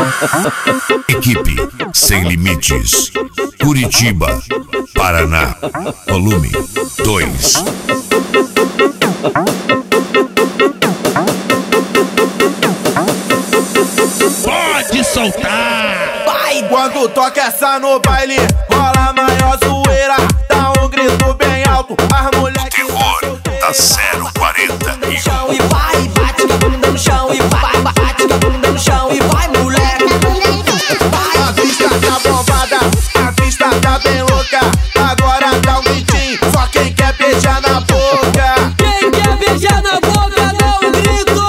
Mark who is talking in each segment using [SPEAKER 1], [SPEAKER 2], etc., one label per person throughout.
[SPEAKER 1] Equipe Sem Limites, Curitiba, Paraná, volume 2.
[SPEAKER 2] Pode soltar!
[SPEAKER 3] Vai! Quando toca essa no baile, rola a maior zoeira. Dá um grito bem alto, as mulheres que
[SPEAKER 1] Terror da 040
[SPEAKER 3] e vai, bate a bunda no chão e vai, bate a bunda no chão e vai, moleque. Vai. A pista tá bombada, a pista tá bem louca. Agora dá um gritinho, só quem quer beijar na boca.
[SPEAKER 4] Quem quer beijar na boca, dá um grito.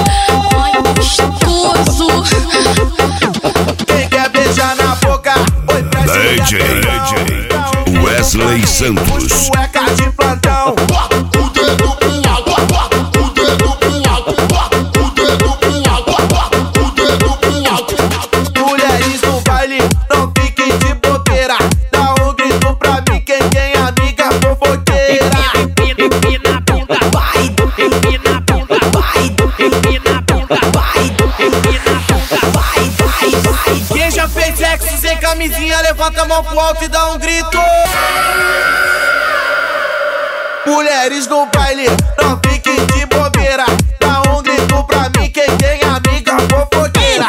[SPEAKER 4] Gostoso.
[SPEAKER 3] Quem quer beijar na boca, oi,
[SPEAKER 1] DJ Wesley Santos.
[SPEAKER 3] Cueca de plantão.
[SPEAKER 5] O dedo pro alto, o dedo pro alto, o dedo pro alto, o dedo pro alto.
[SPEAKER 3] Mulheres no baile, não fiquem de bobeira. Dá um grito pra mim, quem tem amiga fofoqueira.
[SPEAKER 4] Empina a bunda, vai. Empina a bunda, vai. Empina a bunda, vai. Empina a bunda, vai.
[SPEAKER 3] Quem já fez sexo sem camisinha, levanta a mão pro alto e dá um grito. Mulheres no baile, não fiquem de bobeira. Dá um grito pra mim, quem tem amiga fofoqueira.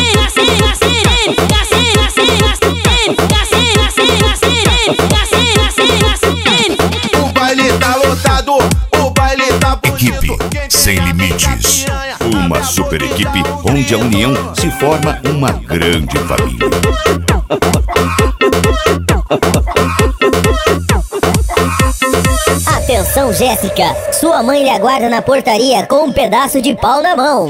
[SPEAKER 3] O baile tá lotado, o baile tá bonito.
[SPEAKER 1] Equipe Sem Limites, uma super equipe onde a união se forma uma grande família.
[SPEAKER 6] Atenção, Jéssica, sua mãe lhe aguarda na portaria com um pedaço de pau na mão.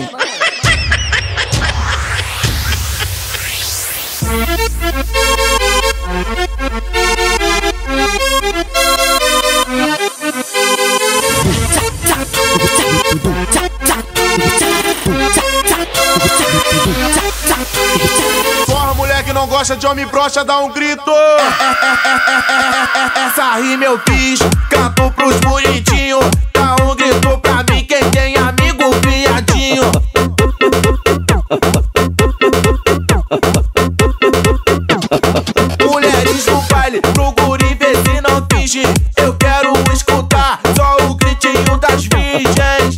[SPEAKER 3] Porra, mulher que não gosta de homem broxa, dá um grito. Essa rima eu fiz, canto pros bonitinhos. Dá um grito pra mim, quem tem amigo viadinho. Mulheres no baile, pro guri ver se não finge. Eu quero escutar só o gritinho das virgens.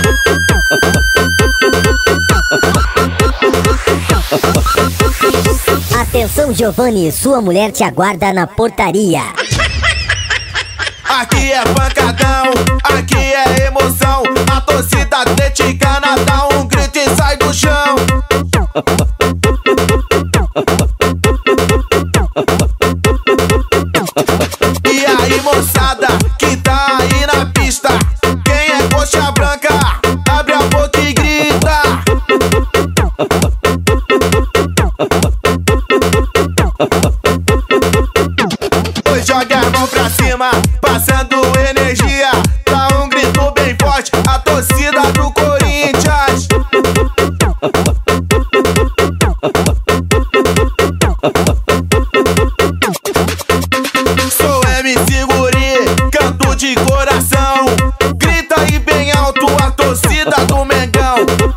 [SPEAKER 6] Atenção, Giovanni, sua mulher te aguarda na portaria.
[SPEAKER 3] Aqui é pancadão, aqui é emoção. A torcida atleticana dá um grito e sai do chão. E aí, moçada, que tá aí na pista, quem é coxa branca, abre a boca e grita. Oi, joga a mão pra cima, passando energia. Dá um grito bem forte, a torcida do Corinthians. Sou MC Guri, canto de coração. Grita aí bem alto a torcida do Mengão.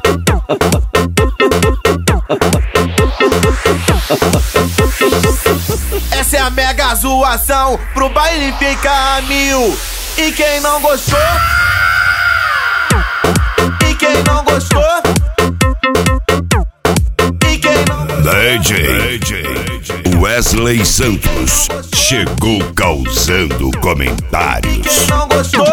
[SPEAKER 3] Essa é a mega zoação, pro baile ficar a 1000. E quem não gostou? E quem não gostou? E quem não gostou?
[SPEAKER 1] DJ Wesley Santos chegou causando comentários.
[SPEAKER 3] Quem não gostou?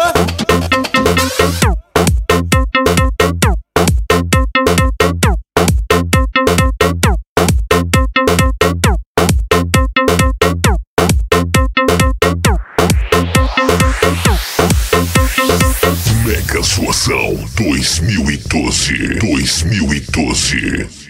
[SPEAKER 5] Mega Zoação 2012.